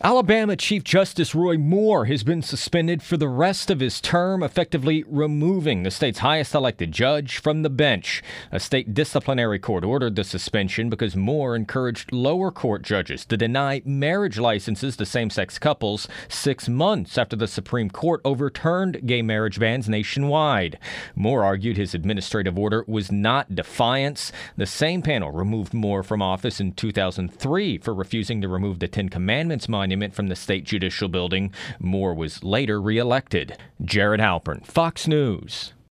Alabama Chief Justice Roy Moore has been suspended for the rest of his term, effectively removing the state's highest elected judge from the bench. A state disciplinary court ordered the suspension because Moore encouraged lower court judges to deny marriage licenses to same-sex couples 6 months after the Supreme Court overturned gay marriage bans nationwide. Moore argued his administrative order was not defiance. The same panel removed Moore from office in 2003 for refusing to remove the Ten Commandments monument from the state judicial building. Moore was later reelected. Jared Halpern, Fox News.